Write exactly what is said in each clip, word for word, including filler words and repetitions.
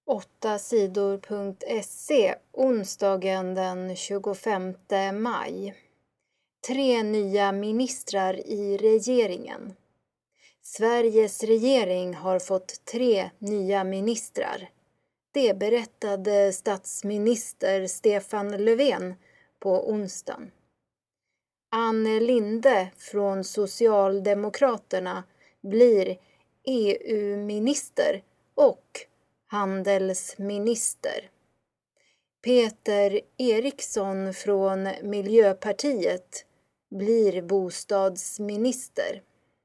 åtta sidor punkt se onsdagen den tjugofemte maj. Tre nya ministrar i regeringen. Sveriges regering har fått tre nya ministrar. Det berättade statsminister Stefan Löfven på onsdagen. Anne Linde från Socialdemokraterna blir E U-minister och handelsminister. Peter Eriksson från Miljöpartiet blir bostadsminister.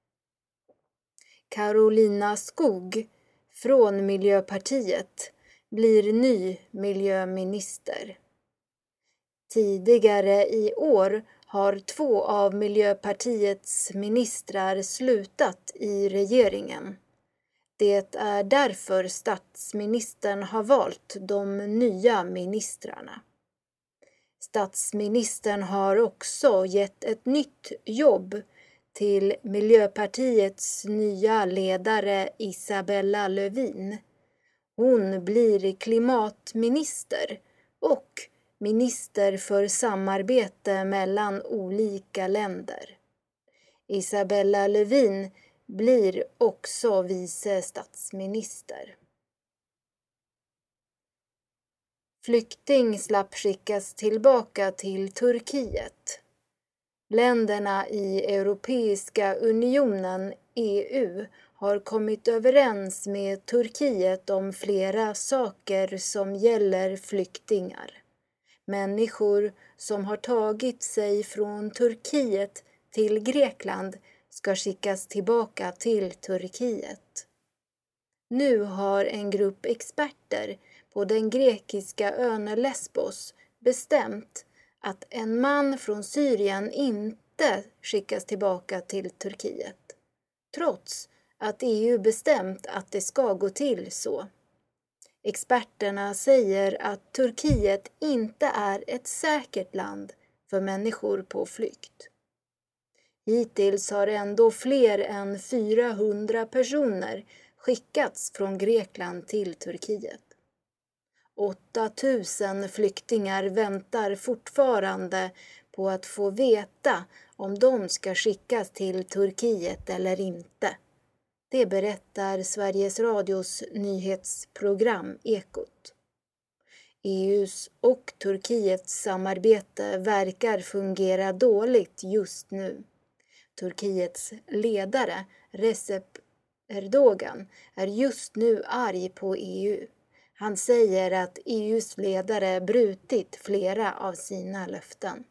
Carolina Skog från Miljöpartiet blir ny miljöminister. Tidigare i år har två av Miljöpartiets ministrar slutat i regeringen. Det är därför statsministern har valt de nya ministrarna. Statsministern har också gett ett nytt jobb till Miljöpartiets nya ledare Isabella Lövin. Hon blir klimatminister och minister för samarbete mellan olika länder. Isabella Lövin blir också vice statsminister. Flykting slapp skickas tillbaka till Turkiet. Länderna i Europeiska unionen, E U, har kommit överens med Turkiet om flera saker som gäller flyktingar. Människor som har tagit sig från Turkiet till Grekland ska skickas tillbaka till Turkiet. Nu har en grupp experter på den grekiska ön Lesbos bestämt att en man från Syrien inte skickas tillbaka till Turkiet, trots att E U bestämt att det ska gå till så. Experterna säger att Turkiet inte är ett säkert land för människor på flykt. Hittills har ändå fler än fyrahundra personer skickats från Grekland till Turkiet. åtta tusen flyktingar väntar fortfarande på att få veta om de ska skickas till Turkiet eller inte. Det berättar Sveriges Radios nyhetsprogram Ekot. E U:s och Turkiets samarbete verkar fungera dåligt just nu. Turkiets ledare Recep Erdogan är just nu arg på E U. Han säger att E U:s ledare brutit flera av sina löften.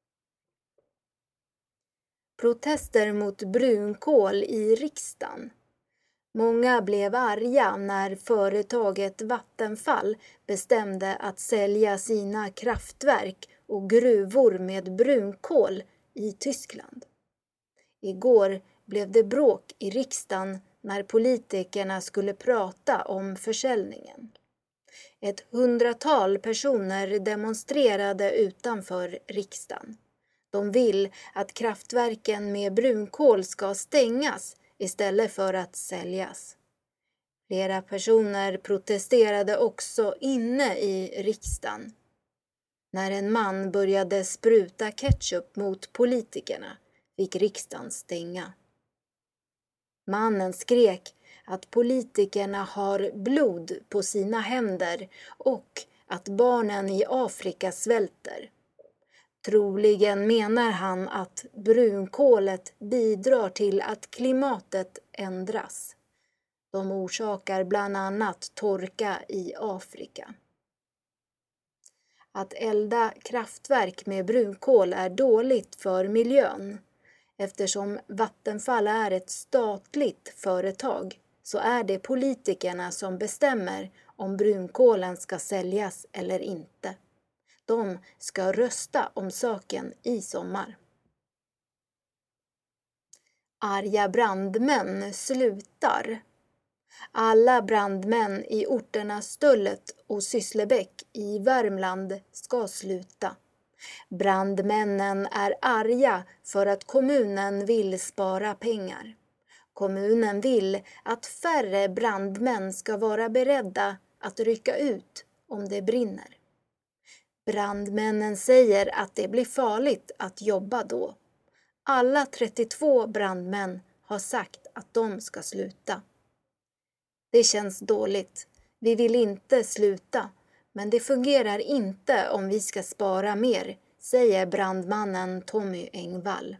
Protester mot brunkol i riksdagen. Många blev arga när företaget Vattenfall bestämde att sälja sina kraftverk och gruvor med brunkol i Tyskland. Igår blev det bråk i riksdagen när politikerna skulle prata om försäljningen. Ett hundratal personer demonstrerade utanför riksdagen. De vill att kraftverken med brunkol ska stängas istället för att säljas. Flera personer protesterade också inne i riksdagen. När en man började spruta ketchup mot politikerna fick riksdagen stänga. Mannen skrek att politikerna har blod på sina händer och att barnen i Afrika svälter. Troligen menar han att brunkolet bidrar till att klimatet ändras. De orsakar bland annat torka i Afrika. Att elda kraftverk med brunkol är dåligt för miljön. Eftersom Vattenfall är ett statligt företag så är det politikerna som bestämmer om brunkolen ska säljas eller inte. De ska rösta om saken i sommar. Arga brandmän slutar. Alla brandmän i orterna Stöllet och Sysslebäck i Värmland ska sluta. Brandmännen är arga för att kommunen vill spara pengar. Kommunen vill att färre brandmän ska vara beredda att rycka ut om det brinner. Brandmännen säger att det blir farligt att jobba då. Alla trettiotvå brandmän har sagt att de ska sluta. Det känns dåligt. Vi vill inte sluta, men det fungerar inte om vi ska spara mer, säger brandmannen Tommy Engvall.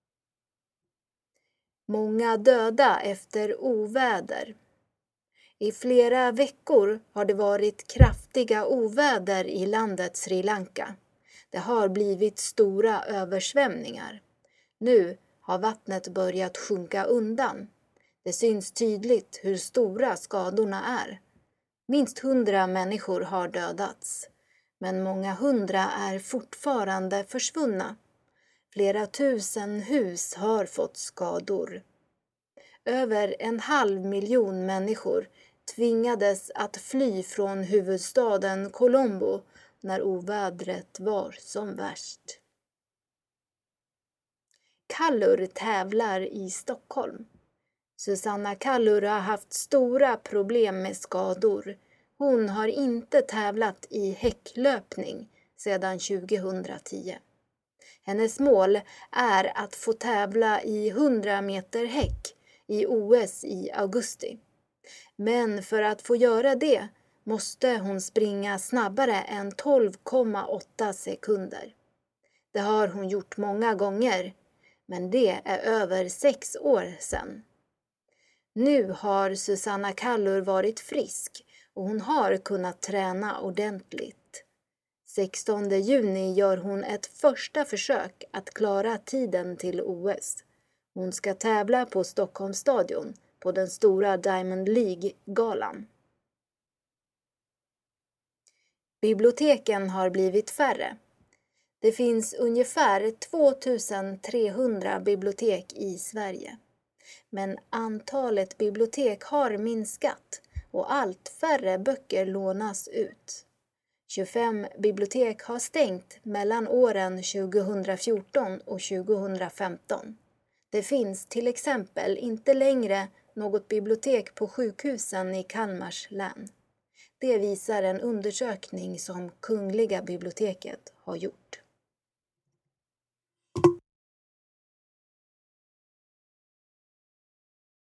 Många döda efter oväder. I flera veckor har det varit kraftiga oväder i landet Sri Lanka. Det har blivit stora översvämningar. Nu har vattnet börjat sjunka undan. Det syns tydligt hur stora skadorna är. Minst hundra människor har dödats, men många hundra är fortfarande försvunna. Flera tusen hus har fått skador. Över en halv miljon människor tvingades att fly från huvudstaden Colombo när ovädret var som värst. Kallur tävlar i Stockholm. Susanna Kallur har haft stora problem med skador. Hon har inte tävlat i häcklöpning sedan tjugohundratio. Hennes mål är att få tävla i hundra meter häck i O S i augusti. Men för att få göra det måste hon springa snabbare än tolv komma åtta sekunder. Det har hon gjort många gånger, men det är över sex år sedan. Nu har Susanna Kallur varit frisk och hon har kunnat träna ordentligt. sextonde juni gör hon ett första försök att klara tiden till O S. Hon ska tävla på Stockholmsstadion på den stora Diamond League-galan. Biblioteken har blivit färre. Det finns ungefär tvåtusen-trehundra bibliotek i Sverige. Men antalet bibliotek har minskat och allt färre böcker lånas ut. tjugofem bibliotek har stängt mellan åren tjugohundrafjorton och tjugohundrafemton. Det finns till exempel inte längre något bibliotek på sjukhusen i Kalmars län. Det visar en undersökning som Kungliga biblioteket har gjort.